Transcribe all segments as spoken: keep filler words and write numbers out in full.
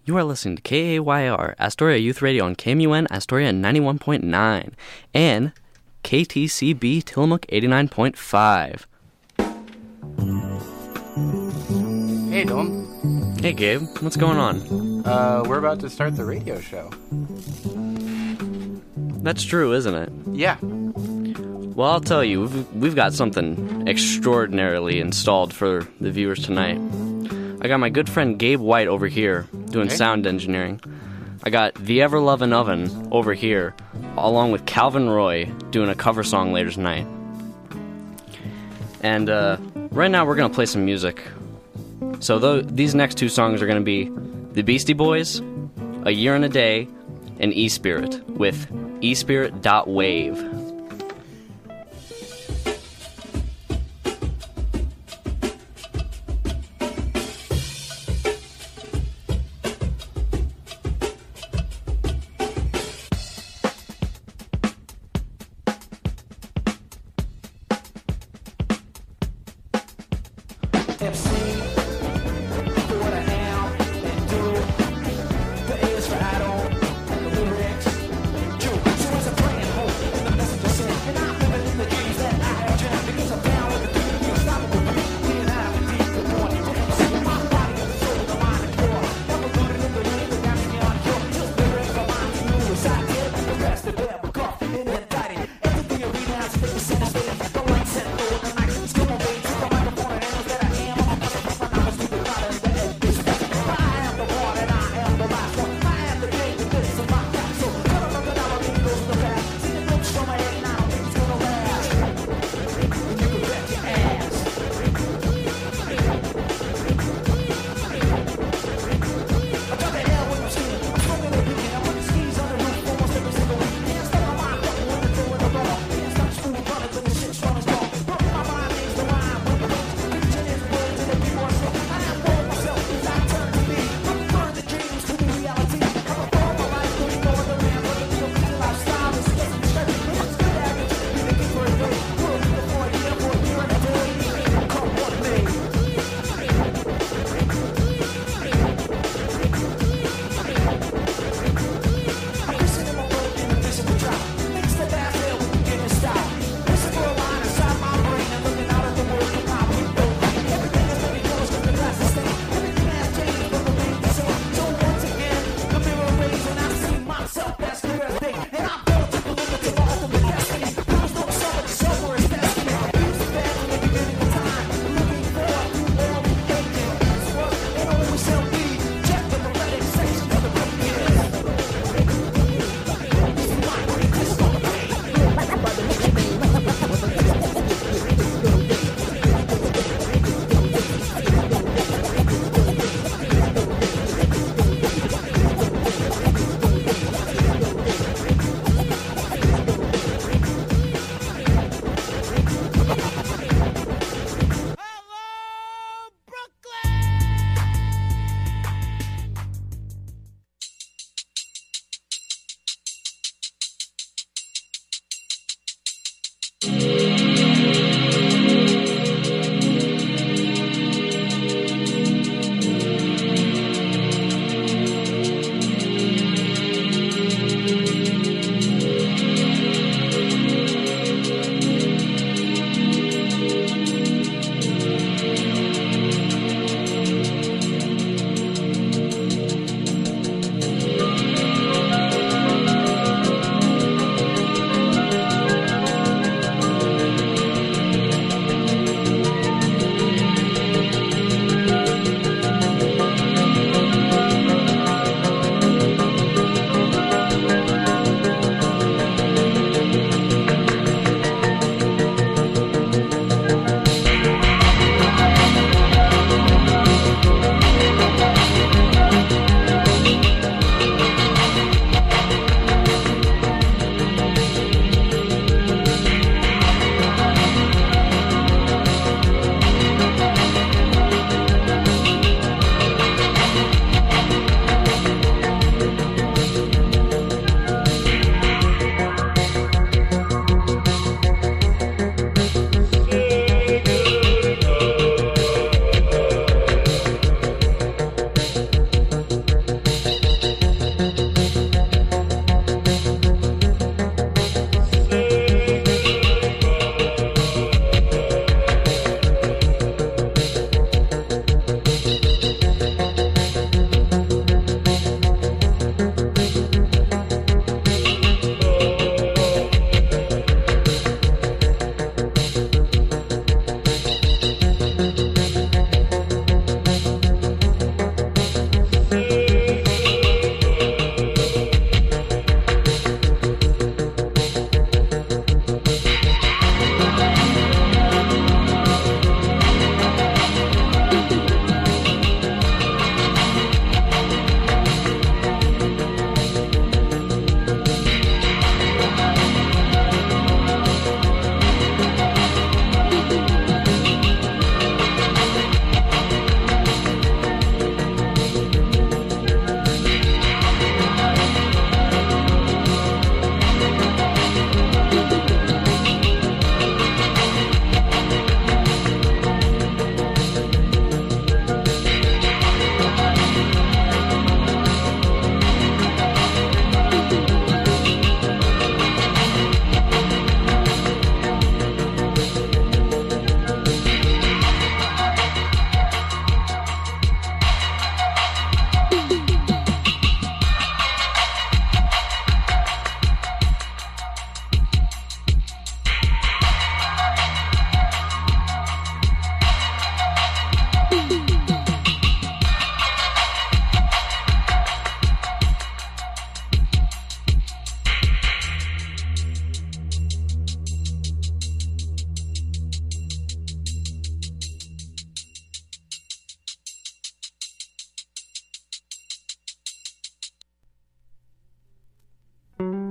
You are listening to K A Y R, Astoria Youth Radio on K M U N Astoria ninety-one point nine and K T C B Tillamook eighty-nine point five. Hey, Dylan. Hey, Gabe. What's going on? Uh, we're about to start the radio show. That's true, isn't it? Yeah. Well, I'll tell you, we've, we've got something extraordinarily installed for the viewers tonight. I got my good friend Gabe White over here doing Okay. sound engineering. I got the Ever-Lovin' Oven over here, along with Calvin Roy doing a cover song later tonight. And uh, right now we're going to play some music. So th- these next two songs are going to be The Beastie Boys, A Year and a Day, and E-Spirit with E-Spirit dot wave. The A is for idol, and the lyrics. True. So as a praying hope, the best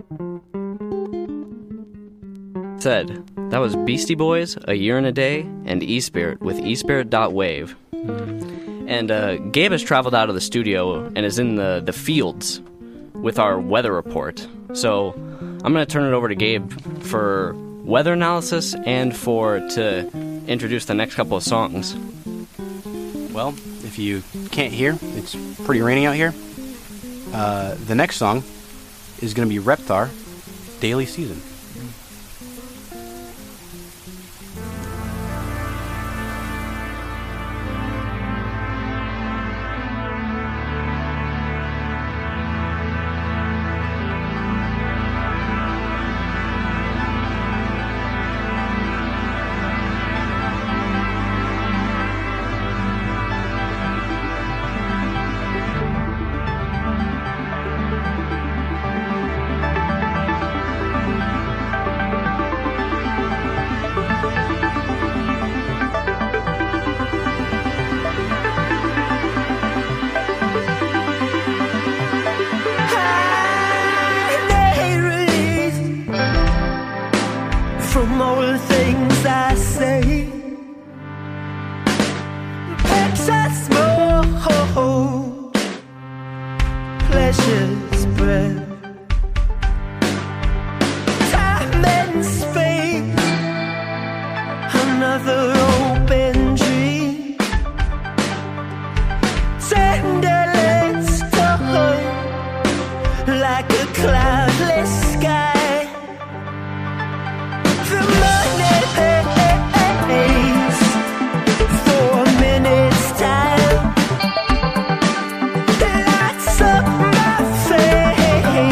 Said, that was Beastie Boys, A Year and a Day, and E-Spirit with espirit.wave. And uh, Gabe has traveled out of the studio and is in the, the fields with our weather report. So I'm going to turn it over to Gabe for weather analysis and for to introduce the next couple of songs. Well, if you can't hear, it's pretty rainy out here. Uh, the next song is going to be Reptar, Daily Season. From all the things I say, pictures smoke, pleasures breath, time and space, another open dream, tenderless time, like a cloudless sky. The money pays for a minute's time, lights up my face.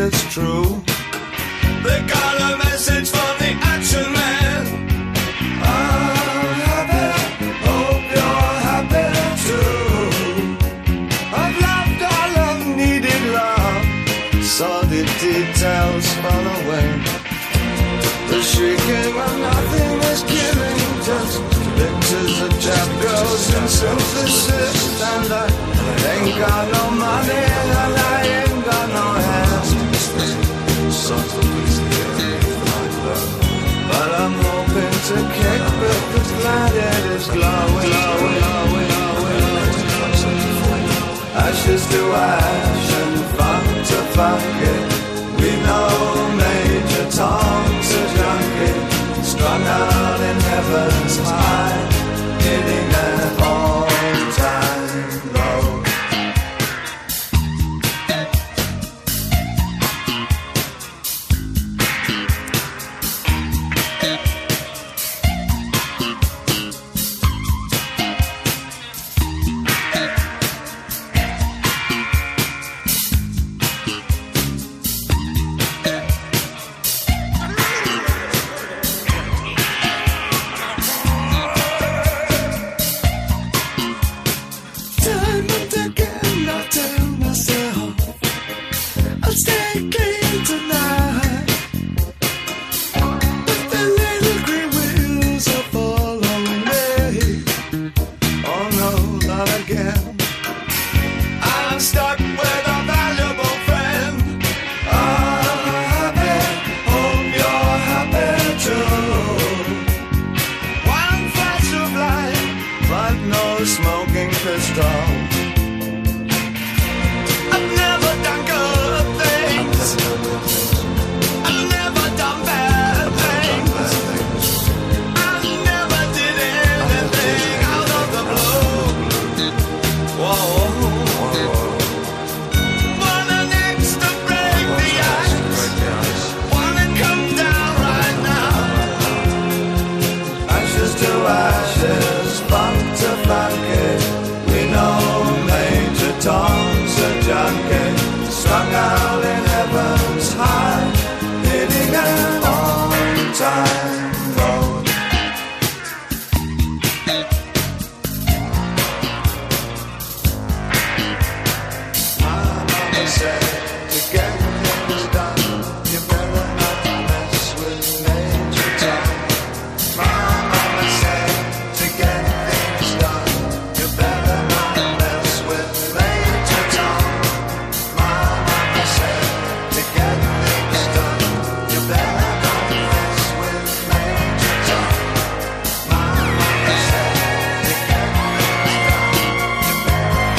it's true. They got a message from the action man. I'm happy, hope you're happy too. I've loved all I've needed love, saw the details fall away. The shrieking of nothing is killing, just pictures of chap girls in synthesis. And I ain't got no money and I ain't got no hands. But I'm hoping to kick back the planet is glowing, glowing, glowing, glowing. Ashes to ash and funk to funk it. We know Major Tom's a junkie, strung out in heaven's high, hitting an all-time low. Time and again I tell myself I'll stay clean tonight, but the little green wheels are following me. Oh no, not again. I'm stuck with a valuable friend. I'm happy, hope you're happy too. One flash of light, but no smoking pistol. I've never done good things. I've never done bad things. I never did anything out of the blue. Whoa. Want an axe to break the ice. Wanna come down right now. Ashes to ashes, funk to funky. We know Major Tom's a junkie, strung out in heaven's high, hitting an on-time road. My mama said, to get things done, you better not mess with Major Tom. My mama said, to get things done, you better not mess with Major Tom. My mama said, to get things done, you better not mess with Major Tom. My mama said, to get things done, you better not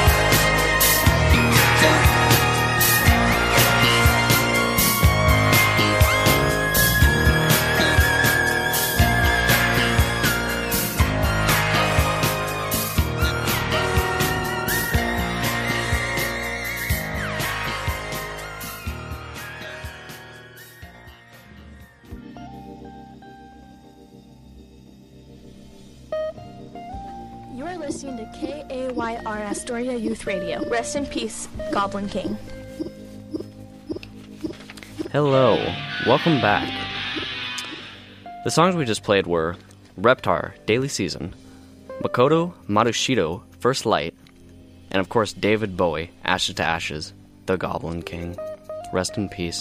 You are listening to K A Y R Astoria Youth Radio. Rest in peace, Goblin King. Hello, welcome back. The songs we just played were Reptar, Daily Season, Makoto Matsushito, First Light, and of course David Bowie, Ashes to Ashes, the Goblin King. Rest in peace.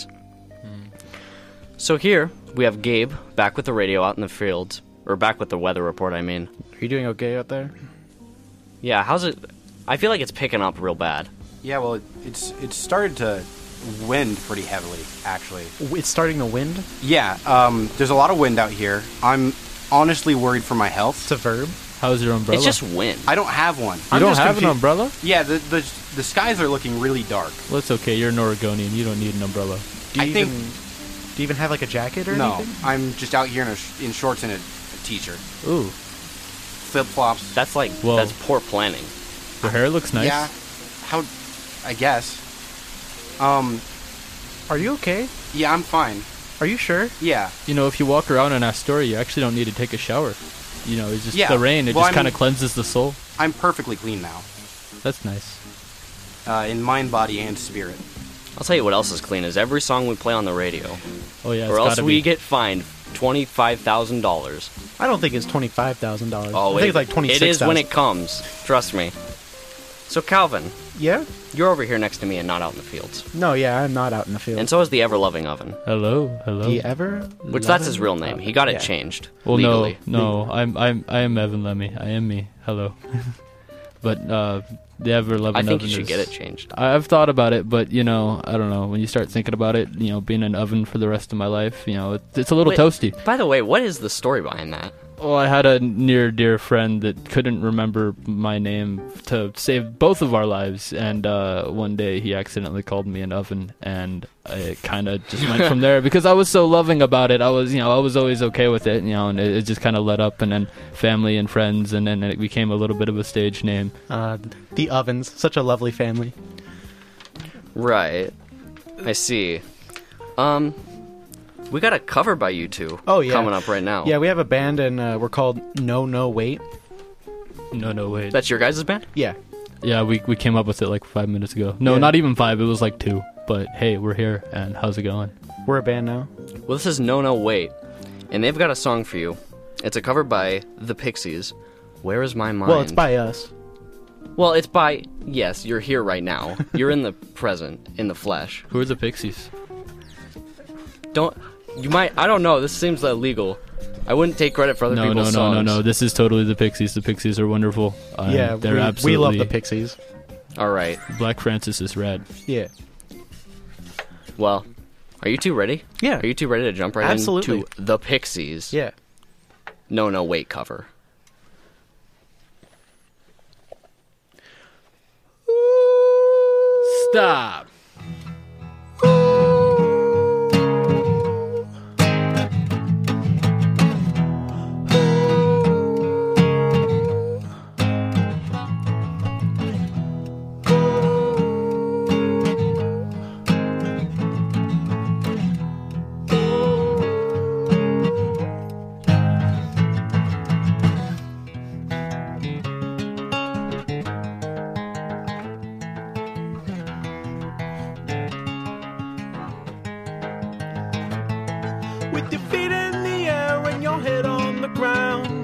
So here, we have Gabe, back with the radio out in the fields, or back with the weather report, I mean. Are you doing okay out there? Yeah, how's it? I feel like it's picking up real bad. Yeah, well, it, it's it's started to wind pretty heavily, actually. It's starting to wind? Yeah, um, there's a lot of wind out here. I'm honestly worried for my health. It's a verb. How's your umbrella? It's just wind. I don't have one. You I'm don't just have an confu- umbrella? Yeah, the, the the skies are looking really dark. Well, it's okay. You're an Oregonian. You don't need an umbrella. Do you I think- even, do you even have like a jacket or No, anything? I'm just out here in, a sh- in shorts and a, a t-shirt. Ooh, Flip-flops. That's like, Whoa. that's poor planning. your hair looks nice. Yeah, how, I guess. Um, Are you okay? yeah, I'm fine. Are you sure? Yeah. You know, if you walk around in Astoria, you actually don't need to take a shower. You know, it's just Yeah, the rain. It well, just kind I'm- of cleanses the soul. I'm perfectly clean now. That's nice. Uh, in mind, body, and spirit. I'll tell you what else is clean is every song we play on the radio, Oh yeah, or it's else gotta we be. get fined twenty-five thousand dollars. I don't think it's twenty-five thousand dollars. Oh, I think it- it's like twenty-six thousand. It is when it comes. Trust me. So Calvin, Yeah? you're over here next to me and not out in the fields, No, yeah, I'm not out in the field. and so is the ever-loving Oven, Hello, hello. Do you ever? which that's his real name. He got it Yeah. changed Well, legally. no, no, I'm I'm I am Evan Lemmy. I am me. Hello. But uh, the ever loving. I think oven you should is- get it changed. I- I've thought about it, but you know, I don't know. When you start thinking about it, you know, being an oven for the rest of my life, you know, it, it's a little Wait. toasty. By the way, what is the story behind that? Well, I had a near dear friend that couldn't remember my name to save both of our lives, and uh, one day he accidentally called me an oven, and it kind of just went from there because I was so loving about it. I was, you know, I was always okay with it, you know, and it, it just kind of led up, and then family and friends, and then it became a little bit of a stage name. Uh, the Ovens. Such a lovely family. Right. I see. Um, we got a cover by you two. Oh, yeah. Coming up right now. Yeah, we have a band, and uh, we're called No No Wait. No, no, wait. That's your guys' band? Yeah. Yeah, we we came up with it like five minutes ago. No, Yeah. not even five. It was like two. But hey, we're here, and how's it going? We're a band now. Well, this is No No Wait, and they've got a song for you. It's a cover by The Pixies. Where is my mind? Well, it's by us. Well, it's by... Yes, you're here right now. You're in the present, in the flesh. Who are the Pixies? Don't... You might... I don't know. This seems illegal. I wouldn't take credit for other No, no, people's no, songs. no, no. This is totally the Pixies. The Pixies are wonderful. Uh, yeah, they're we, absolutely. we love the Pixies. All right. Black Francis is rad. Yeah. Well, are you two ready? Yeah. Are you two ready to jump right Absolutely. into The Pixies? Yeah. No No Wait cover. Stop. With your feet in the air and your head on the ground.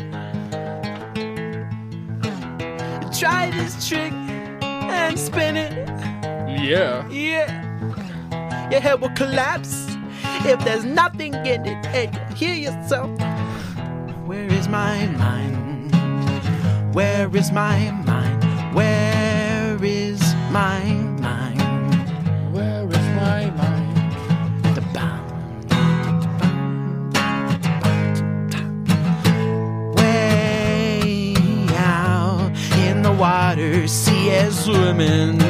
Try this trick and spin it. Yeah. Yeah. Your head will collapse if there's nothing in it, and you'll hear yourself. Where is my mind? Where is my mind? Where is my mind? Where is my mind? The bound. Way out in the water, sea is swimming.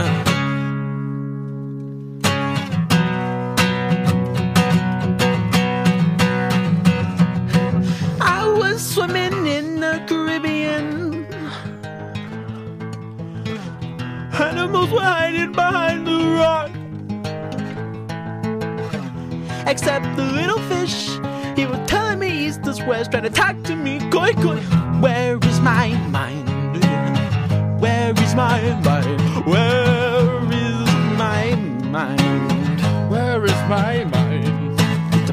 I was swimming in the Caribbean. Animals were hiding behind the rock. Except the little fish, he was telling me east is west, trying to talk to me. Koi, koi. Where is my mind? Where is my mind? Where is my mind? Where is my mind? The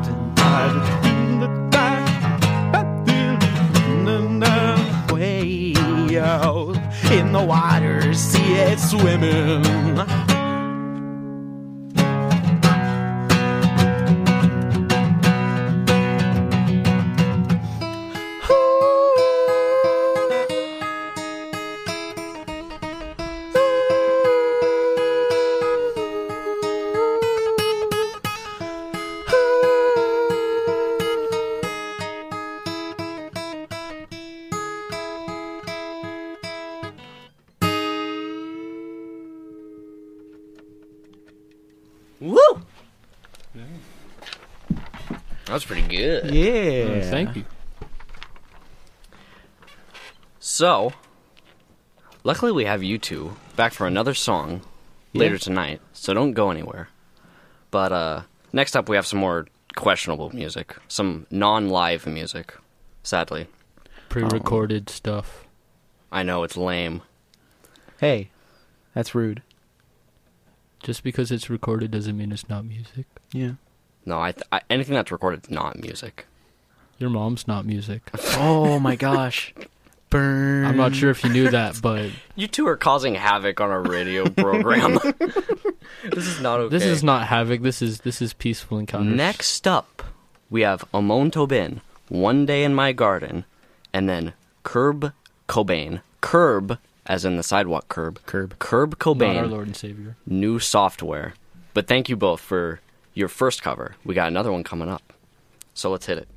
way out in the water, see it swimming. Woo! That was pretty good. Yeah. Oh, thank you. So, luckily we have you two back for another song later Yeah. tonight, so don't go anywhere. But uh, next up we have some more questionable music, some non-live music, sadly. Pre-recorded stuff. Um, I know, it's lame. Hey, that's rude. Just because it's recorded doesn't mean it's not music. Yeah. No, I, th- I anything that's recorded is not music. Your mom's not music. Oh my gosh. Burn. I'm not sure if you knew that, but You two are causing havoc on our radio program. This is not okay. this is not havoc. This is this is peaceful encounters. Next up, we have Amon Tobin, One Day in My Garden, and then Curb Cobain. Curb, as in the sidewalk curb. Curb. Curb not our Cobain, Lord and Savior. New Software. But thank you both for your first cover. We got another one coming up. So let's hit it.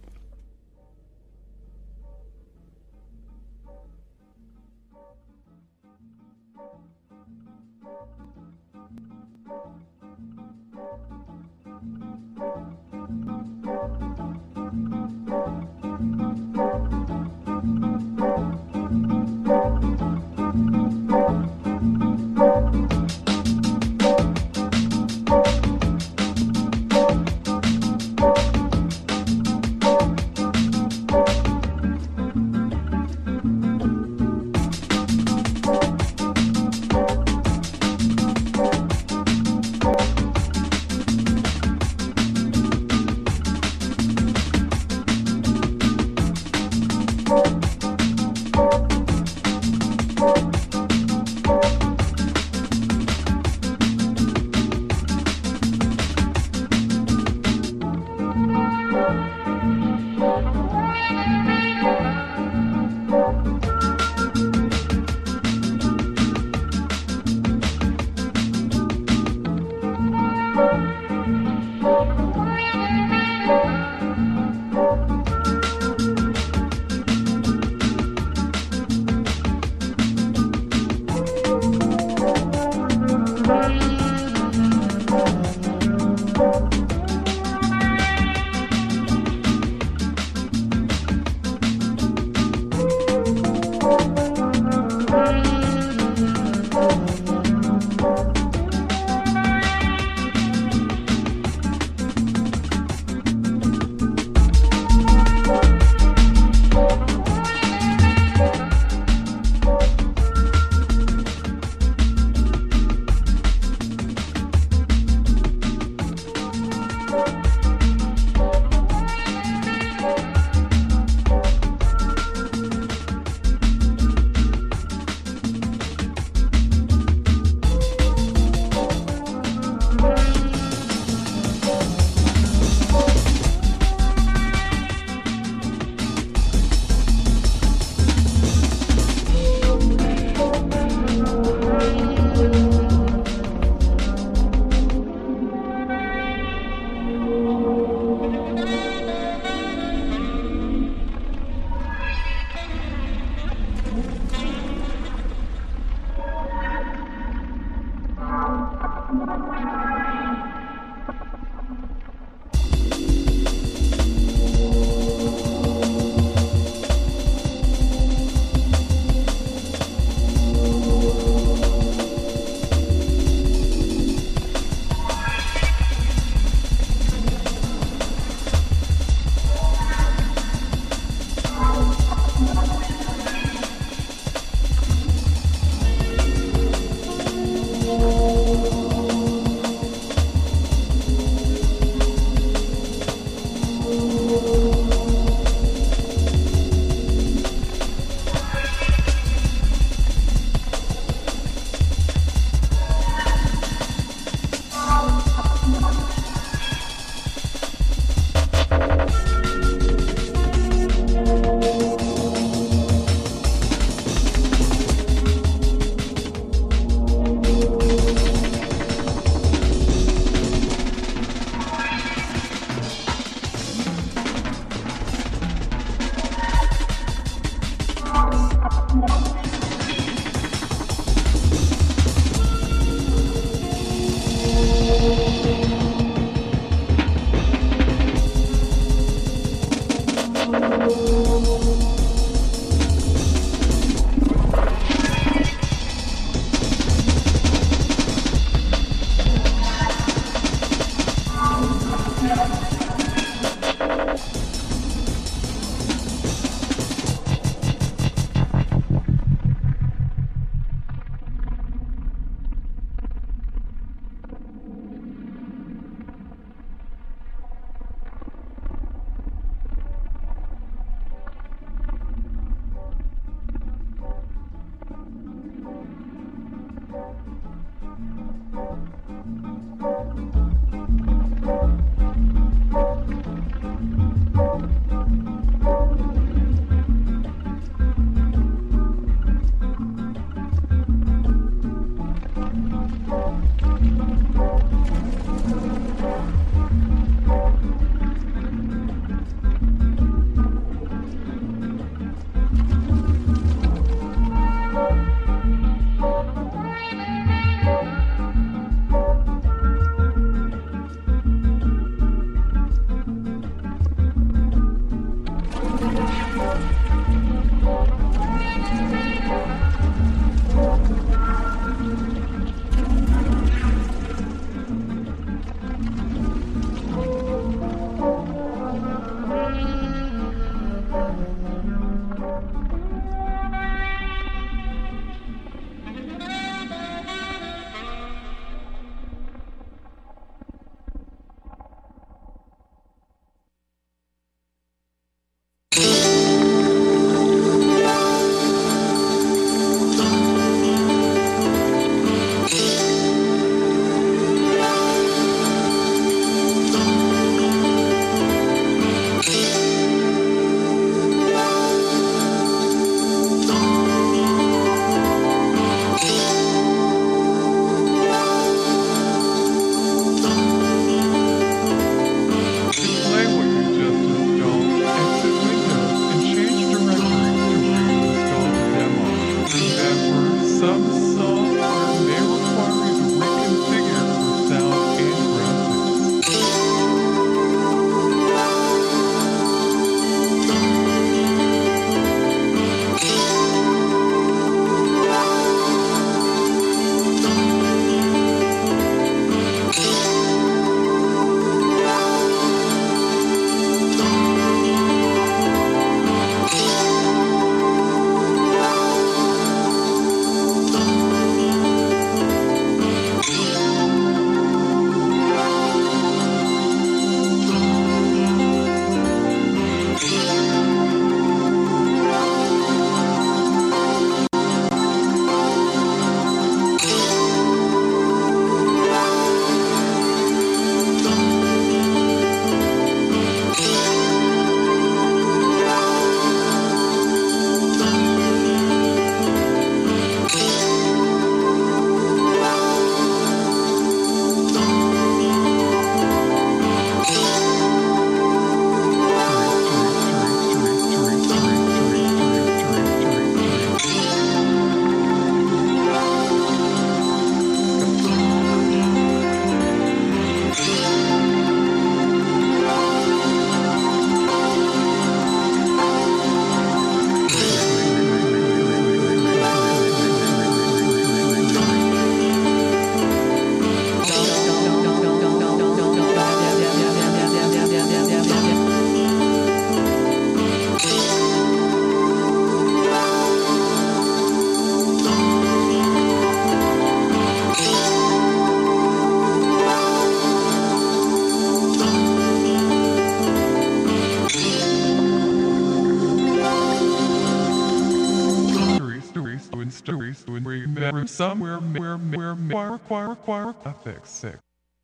somewhere, somewhere, where, where, where, where, where, ethics, sick.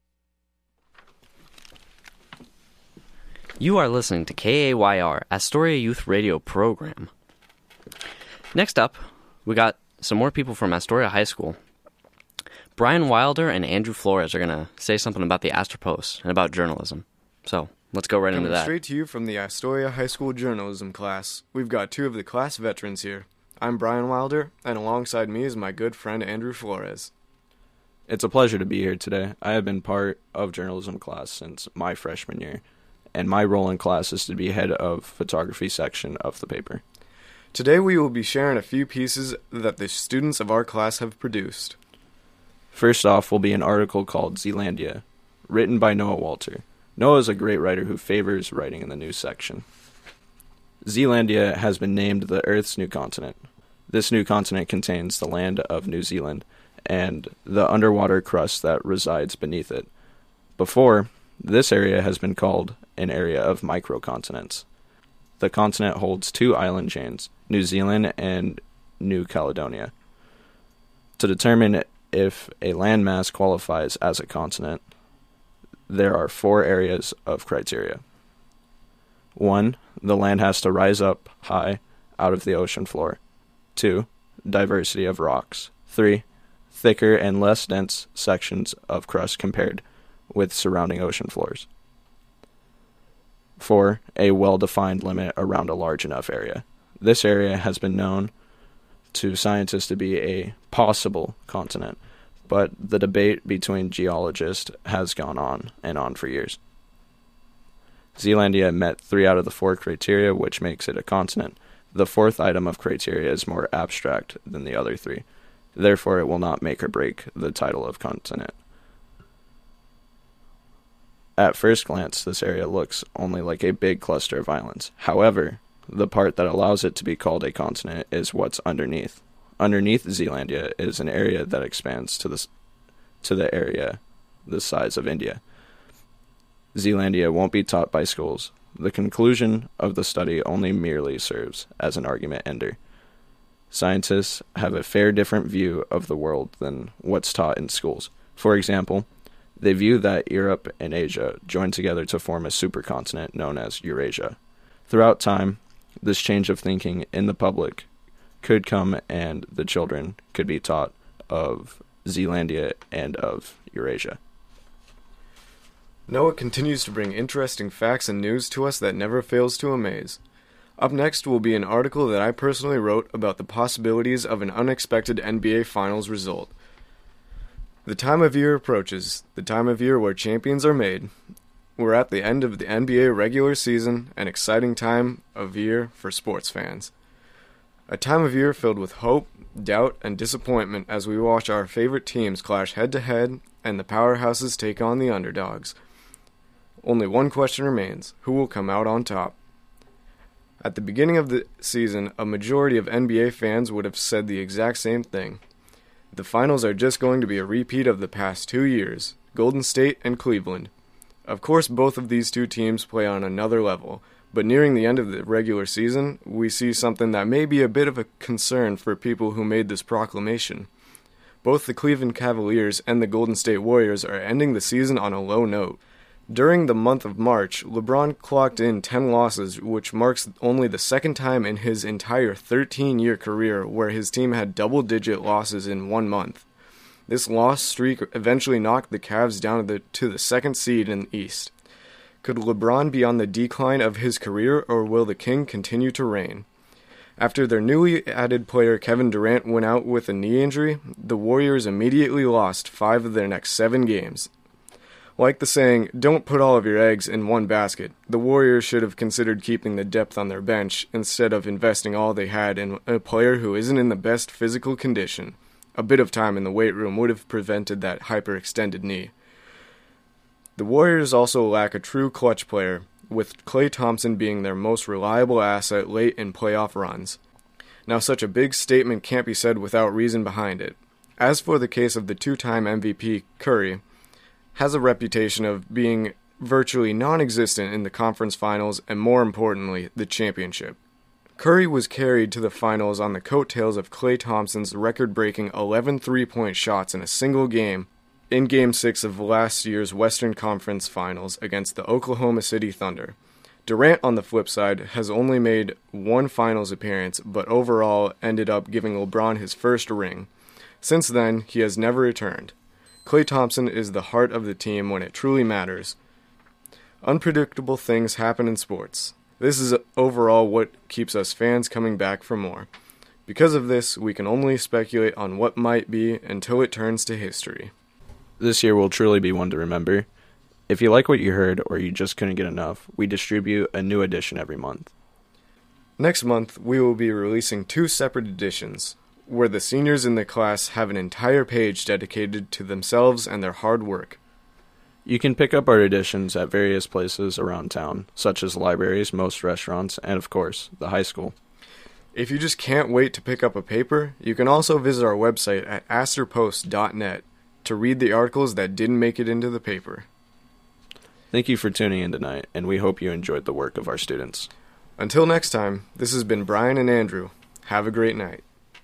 You are listening to K A Y R, Astoria Youth Radio program. Next up, we got some more people from Astoria High School. Brian Wilder and Andrew Flores are going to say something about the Astropost and about journalism. So, let's go right Coming into that. straight to you from the Astoria High School journalism class. We've got two of the class veterans here. I'm Brian Wilder, and alongside me is my good friend Andrew Flores. It's a pleasure to be here today. I have been part of journalism class since my freshman year, and my role in class is to be head of photography section of the paper. Today we will be sharing a few pieces that the students of our class have produced. First off will be an article called Zealandia, written by Noah Walter. Noah is a great writer who favors writing in the news section. Zealandia has been named the Earth's new continent. This new continent contains the land of New Zealand and the underwater crust that resides beneath it. Before, this area has been called an area of microcontinents. The continent holds two island chains, New Zealand and New Caledonia. To determine if a landmass qualifies as a continent, there are four areas of criteria. One, the land has to rise up high out of the ocean floor. Two, diversity of rocks. Three, thicker and less dense sections of crust compared with surrounding ocean floors. Four, a well-defined limit around a large enough area. This area has been known to scientists to be a possible continent, but the debate between geologists has gone on and on for years. Zealandia met three out of the four criteria, which makes it a continent. The fourth item of criteria is more abstract than the other three. Therefore, it will not make or break the title of continent. At first glance, this area looks only like a big cluster of islands. However, the part that allows it to be called a continent is what's underneath. Underneath Zealandia is an area that expands to the, to the area the size of India. Zealandia won't be taught by schools. The conclusion of the study only merely serves as an argument ender. Scientists have a fair different view of the world than what's taught in schools. For example, they view that Europe and Asia join together to form a supercontinent known as Eurasia. Throughout time, this change of thinking in the public could come and the children could be taught of Zealandia and of Eurasia. Noah continues to bring interesting facts and news to us that never fails to amaze. Up next will be an article that I personally wrote about the possibilities of an unexpected N B A Finals result. The time of year approaches, the time of year where champions are made. We're at the end of the N B A regular season, an exciting time of year for sports fans. A time of year filled with hope, doubt, and disappointment as we watch our favorite teams clash head-to-head and the powerhouses take on the underdogs. Only one question remains: who will come out on top? At the beginning of the season, a majority of N B A fans would have said the exact same thing. The finals are just going to be a repeat of the past two years, Golden State and Cleveland. Of course, both of these two teams play on another level, but nearing the end of the regular season, we see something that may be a bit of a concern for people who made this proclamation. Both the Cleveland Cavaliers and the Golden State Warriors are ending the season on a low note. During the month of March, LeBron clocked in ten losses, which marks only the second time in his entire thirteen-year career where his team had double-digit losses in one month. This loss streak eventually knocked the Cavs down to the, to the second seed in the East. Could LeBron be on the decline of his career, or will the King continue to reign? After their newly added player Kevin Durant went out with a knee injury, the Warriors immediately lost five of their next seven games. Like the saying, don't put all of your eggs in one basket, the Warriors should have considered keeping the depth on their bench instead of investing all they had in a player who isn't in the best physical condition. A bit of time in the weight room would have prevented that hyperextended knee. The Warriors also lack a true clutch player, with Klay Thompson being their most reliable asset late in playoff runs. Now, such a big statement can't be said without reason behind it. As for the case of the two-time M V P, Curry has a reputation of being virtually non-existent in the conference finals and, more importantly, the championship. Curry was carried to the finals on the coattails of Klay Thompson's record-breaking eleven three-point shots in a single game in Game six of last year's Western Conference Finals against the Oklahoma City Thunder. Durant, on the flip side, has only made one finals appearance, but overall ended up giving LeBron his first ring. Since then, he has never returned. Klay Thompson is the heart of the team when it truly matters. Unpredictable things happen in sports. This is overall what keeps us fans coming back for more. Because of this, we can only speculate on what might be until it turns to history. This year will truly be one to remember. If you like what you heard or you just couldn't get enough, we distribute a new edition every month. Next month, we will be releasing two separate editions, where the seniors in the class have an entire page dedicated to themselves and their hard work. You can pick up our editions at various places around town, such as libraries, most restaurants, and of course, the high school. If you just can't wait to pick up a paper, you can also visit our website at astor post dot net to read the articles that didn't make it into the paper. Thank you for tuning in tonight, and we hope you enjoyed the work of our students. Until next time, this has been Brian and Andrew. Have a great night.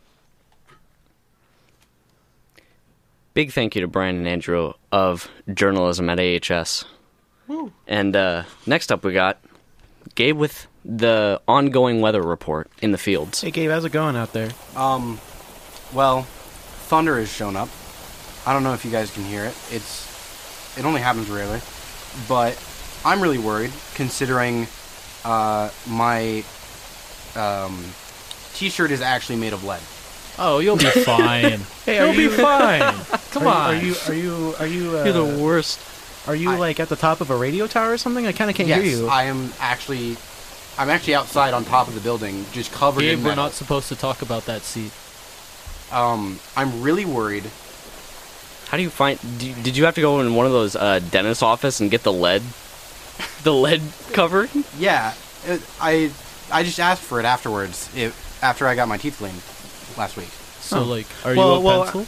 Big thank you to Brian and Andrew of journalism at A H S. Woo. And uh, next up we got Gabe with the ongoing weather report in the fields. Hey, Gabe, how's it going out there? Um, well, thunder has shown up. I don't know if you guys can hear it. It's it only happens rarely, but I'm really worried considering uh, my um, T-shirt is actually made of lead. Oh, you'll be fine. Hey, you'll are you, be fine. Come are, on. Are you? Are you? Are you? Uh, You're the worst. Are you I, like at the top of a radio tower or something? I kind of can't yes, hear you. I am actually. I'm actually outside on top of the building, just covered Gabe, in metal. we're not supposed to talk about that seat. Um, I'm really worried. How do you find... Do you, did you have to go in one of those uh, dentist office and get the lead... the lead cover? Yeah, it, I I just asked for it afterwards, if, after I got my teeth cleaned last week. So, Oh. like, are Well, you a well, pencil?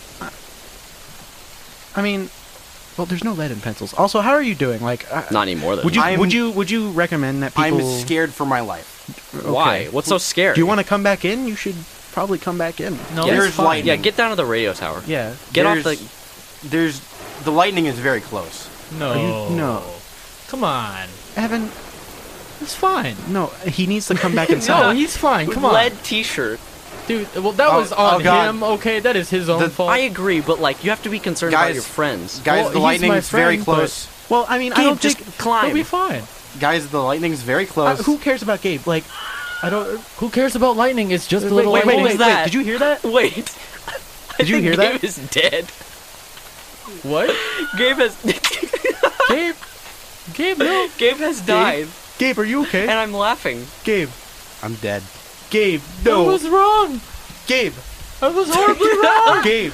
I mean, well, there's no lead in pencils. Also, how are you doing? Like, uh, Not anymore, though. would you I'm- would you would you recommend that people? I'm scared for my life. Why? Okay. What's so scary? Do you want to come back in? You should probably come back in. No, Yeah, There's it's fine. lightning. Yeah, get down to the radio tower. Yeah. Get off There's- the... There's the lightning is very close. No. Are you- no. Come on. Evan, It's fine. no, he needs to come back No, inside. he's fine. Come on. lead t-shirt. Dude, well, that Oh, was on oh, God. him, okay? That is his own The- fault. I agree, but, like, you have to be concerned about Guys- your friends. Guys, Well, the he's lightning my is very friend, but- close. Well, I mean, I Gabe, don't just think. climb. He'll be fine. Guys, the lightning's very Uh, close. who cares about Gabe? Like, I don't. Who cares about lightning? It's just a Wait, little wait, what wait, was wait, that? wait, Did you hear that? Wait. Did you I think hear Gabe that? is dead. What? Gabe has... Gabe? Gabe, no. Gabe has died, Gabe, are you okay? and I'm laughing. Gabe, I'm dead. Gabe, I no. was wrong. Gabe, I was horribly wrong. Gabe.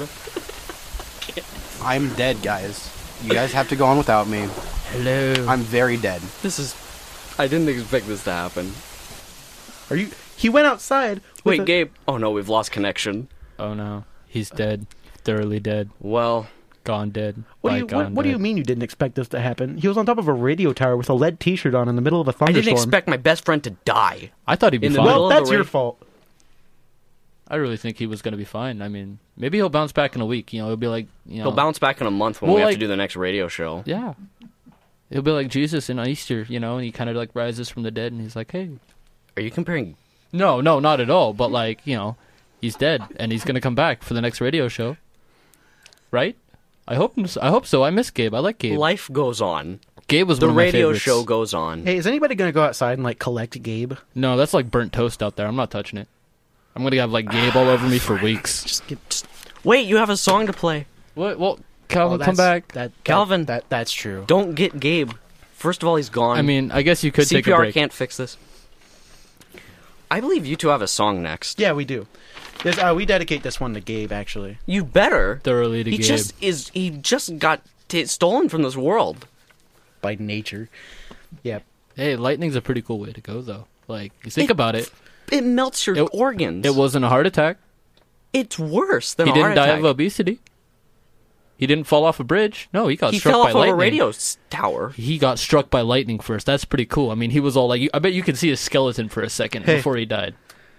I'm dead, guys. You guys have to go on without me. Hello. I'm very dead. This is... I didn't expect this to happen. Are you? He went outside. with Wait, a- Gabe... Oh, no, we've lost connection. Oh no, he's dead. Thoroughly dead. Well... Gone dead. What do you? Bygone What, what do you dead. mean you didn't expect this to happen? He was on top of a radio tower with a lead T-shirt on in the middle of a I thunderstorm. didn't expect my best friend to die. I thought he'd be In the fine. middle Well, of that's the your ra- fault. I really think he was going to be fine. I mean, maybe he'll bounce back in a week. You know, he'll be like, you know, He'll bounce back in a month when Well, we have like- to do the next radio show. Yeah, he'll be like Jesus in Easter. You know, and he kind of like rises from the dead, and he's like, hey, Are you comparing... no, no, not at all. But like, you know, he's dead, and he's going to come back for the next radio show, right? I hope. I hope so. I miss Gabe. I like Gabe. Life goes on. Gabe was The one of my radio favorites. show goes on. Hey, is anybody gonna go outside and like collect Gabe? No, that's like burnt toast out there. I'm not touching it. I'm gonna have like Gabe all over me for weeks. Just get. Just, Wait, you have a song to play. What? Well, oh, Calvin, come that's- back. That, that Calvin. That that's true. Don't get Gabe. First of all, he's gone. I mean, I guess you could C P take a R break. can't fix this. I believe you two have a song next. Yeah, we do. This, uh, we dedicate this one to Gabe, actually. You better. Thoroughly to He Gabe. just is. He just got t- stolen from this world. By nature. Yeah. Hey, lightning's a pretty cool way to go, though. Like, you think It- about it. It melts your It- organs. It wasn't a heart attack. It's worse than He a didn't heart die attack. of obesity. He didn't fall off a bridge. No, he got he struck fell by off lightning. of a radio s- tower. He got struck by lightning first. That's pretty cool. I mean, he was all like, I bet you could see his skeleton for a second Hey. before he died.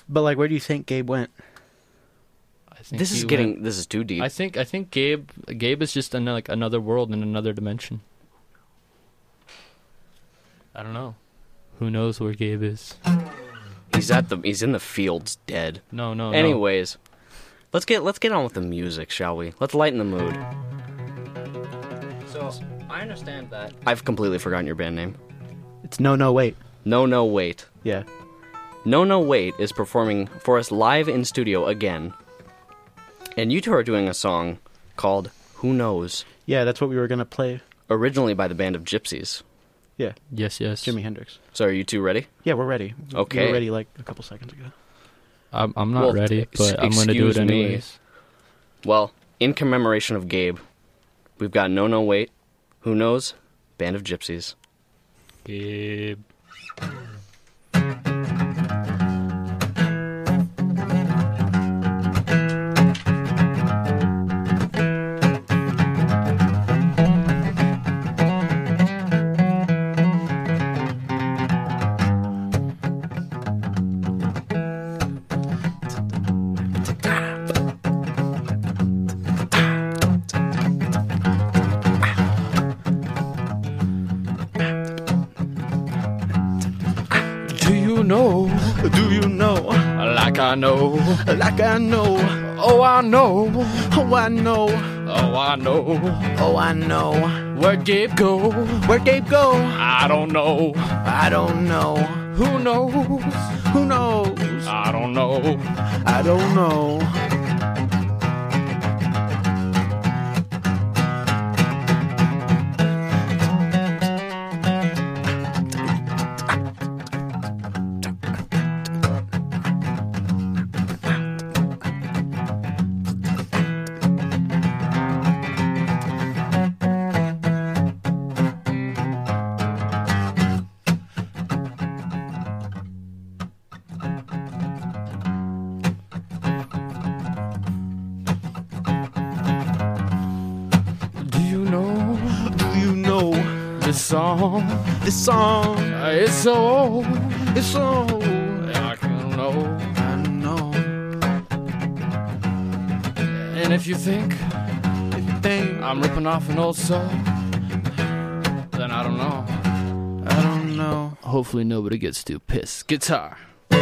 But like, where do you think Gabe went? I think This is he getting went- this is too deep. I think I think Gabe Gabe is just an, like another world in another dimension. I don't know. Who knows where Gabe is? He's at the he's in the fields dead. No, no, no. Anyways, let's get let's get on with the music, shall we? Let's lighten the mood. So, I understand that I've completely forgotten your band name. It's No No Wait. No No Wait. Yeah. No No Wait is performing for us live in studio again. And you two are doing a song called Who Knows? Yeah, that's what we were gonna play. Originally by the band of Gypsies. Yeah. Yes, yes. Jimi Hendrix. So are you two ready? Yeah, we're ready. Okay. We were ready like a couple seconds ago. I'm I'm not Well, ready, ex- but I'm going to do it excuse me. anyways. Well, in commemoration of Gabe, we've got No No Wait, Who Knows? Band of Gypsies. Gabe. Do you know? Do you know? Like I know. Like I know. Oh, I know. Oh, I know. Oh, I know. Oh, I know. Where'd Gabe go? Where'd Gabe go? I don't know. I don't know. Who knows? Who knows? I don't know. I don't know. Do you know Do you know this song? this song? Uh, It's so old. It's so. I can know. I know. And if you think If you think I'm ripping off an old song, then I don't know. I don't know. Hopefully nobody gets too pissed. Guitar.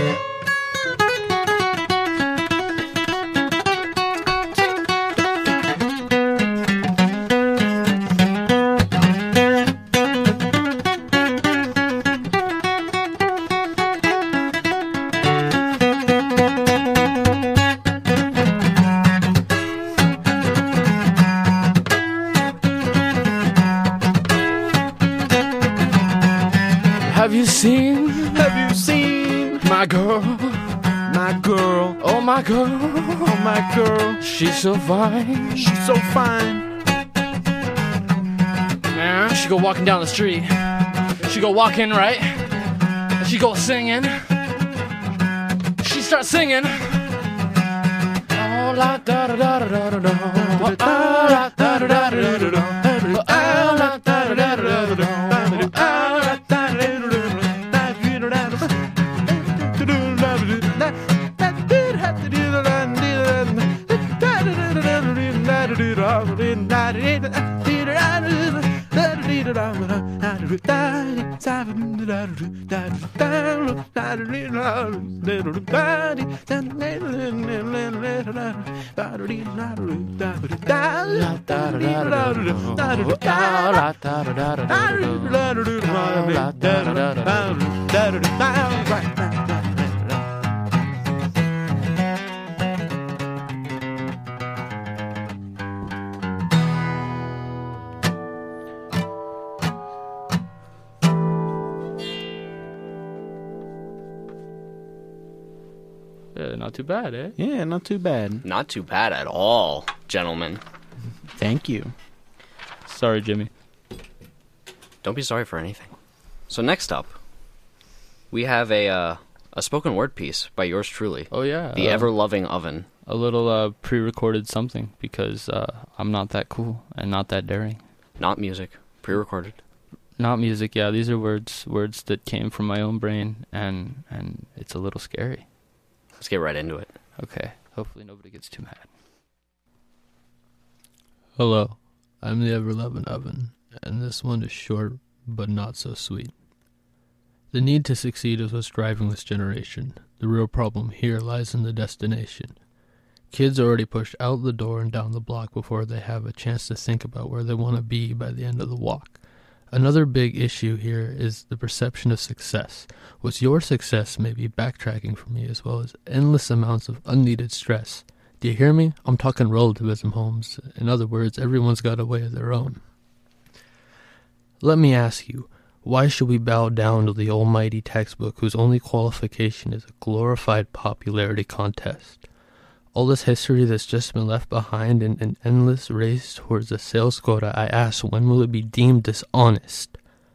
Have you seen Have you seen my girl? my girl? Oh, my girl. Oh, my girl. She's so fine. She's so fine. Man, she go walking down the street. She go walking, right? And she go singing. She starts singing. Oh, la da da da da da da da. Oh, la da da da da da da. Oh, la da da da da da da. Oh, la da da da da da. Yeah, not too bad, eh? Yeah, not too bad. Not too bad at all, gentlemen. Thank you. Sorry, Jimmy. Don't be sorry for anything. So next up, we have a uh, a spoken word piece by yours truly, Oh, yeah. the uh, ever-loving Oven. A little uh, pre-recorded something because uh, I'm not that cool and not that daring. Not music, pre-recorded. Not music, yeah. These are words words that came from my own brain, and, and it's a little scary. let's get right into it. Okay. Hopefully nobody gets too mad. Hello, I'm the ever-loving Oven, and this one is short, but not so sweet. The need to succeed is what's driving this generation. The real problem here lies in the destination. Kids are already pushed out the door and down the block before they have a chance to think about where they want to be by the end of the walk. Another big issue here is the perception of success. What's your success may be backtracking for me, as well as endless amounts of unneeded stress. Do you hear me? I'm talking relativism, Holmes. In other words, everyone's got a way of their own. Let me ask you, why should we bow down to the almighty textbook whose only qualification is a glorified popularity contest? All this history that's just been left behind in an endless race towards a sales quota, I ask, when will it be deemed dishonest?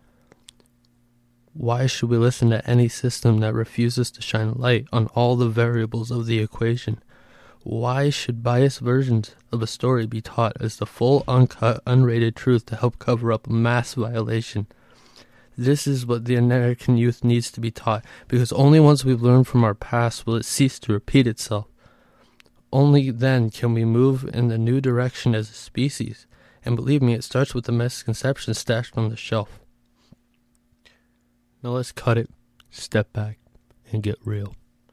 Why should we listen to any system that refuses to shine light on all the variables of the equation? Why should biased versions of a story be taught as the full, uncut, unrated truth to help cover up a mass violation? This is what the American youth needs to be taught, because only once we've learned from our past will it cease to repeat itself. Only then can we move in the new direction as a species, and believe me, it starts with the misconceptions stashed on the shelf. Now let's cut it, step back, and get real.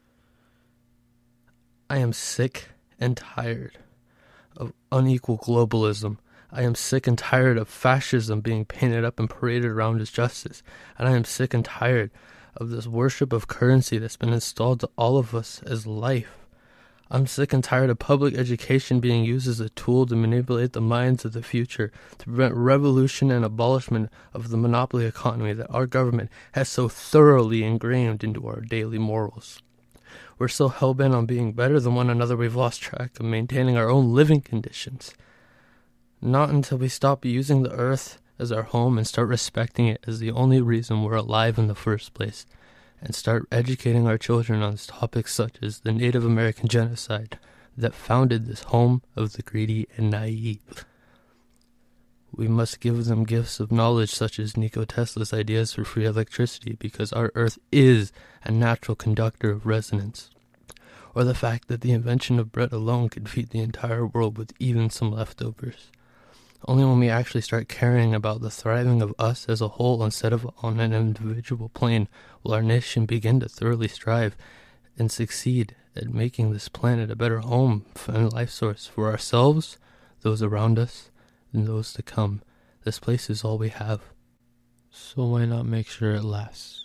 I am sick and tired of unequal globalism. I am sick and tired of fascism being painted up and paraded around as justice. And I am sick and tired of this worship of currency that's been installed to all of us as life. I'm sick and tired of public education being used as a tool to manipulate the minds of the future, to prevent revolution and abolishment of the monopoly economy that our government has so thoroughly ingrained into our daily morals. We're so hell-bent on being better than one another we've lost track of maintaining our own living conditions. Not until we stop using the earth as our home and start respecting it as the only reason we're alive in the first place, and start educating our children on topics such as the Native American genocide that founded this home of the greedy and naive. We must give them gifts of knowledge such as Nikola Tesla's ideas for free electricity, because our earth is a natural conductor of resonance. Or the fact that the invention of bread alone could feed the entire world with even some leftovers. Only when we actually start caring about the thriving of us as a whole instead of on an individual plane will our nation begin to thoroughly strive and succeed at making this planet a better home and life source for ourselves, those around us, and those to come. This place is all we have. So why not make sure it lasts?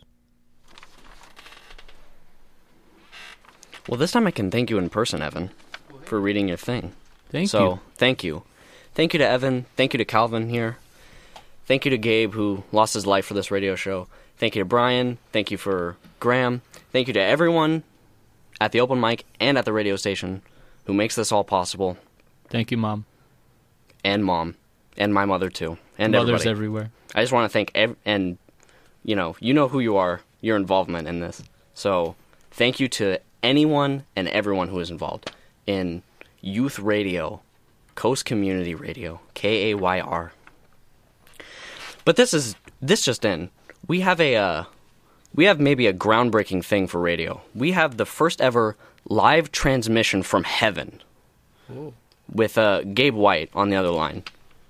Well, this time I can thank you in person, Evan, for reading your thing. Thank so, you. thank you. Thank you to Evan. Thank you to Calvin here. Thank you to Gabe, who lost his life for this radio show. Thank you to Brian. Thank you for Graham. Thank you to everyone at the open mic and at the radio station who makes this all possible. Thank you, Mom. And Mom. And my mother, too. And Mothers everybody. everywhere. I just want to thank, ev- and, you know, you know who you are, your involvement in this. So, thank you to anyone and everyone who is involved in youth radio, Coast Community Radio, K A Y R. But this is, this just in, we have a, uh, we have maybe a groundbreaking thing for radio. We have the first ever live transmission from heaven. Ooh. With uh, Gabe White on the other line.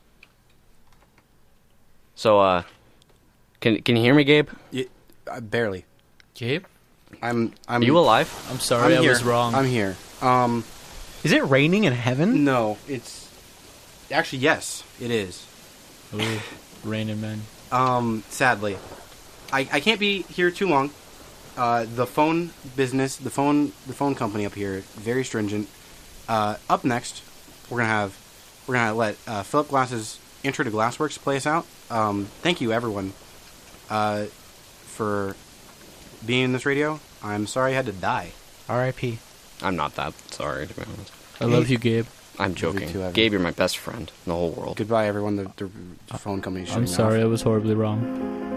So, uh, can can you hear me, Gabe? Yeah, uh, barely. Gabe? I'm. I'm. Are you alive? I'm sorry, I'm I here. was wrong. I'm here. Um, Is it raining in heaven? no, it's actually yes, it is. Ooh, raining man. Um, sadly, I I can't be here too long. Uh, the phone business, the phone the phone company up here, very stringent. Uh, up next, we're gonna have we're gonna let uh, Philip Glass's Intro to Glassworks play us out. Um, thank you everyone uh, for being in this radio. I'm sorry I had to die. R I P I'm not that sorry, to be honest. I love you, Gabe. I'm joking. too, Evan. Gabe, you're my best friend in the whole world. Goodbye, everyone. The, the, the phone company. is I'm shutting sorry, off. I was horribly wrong.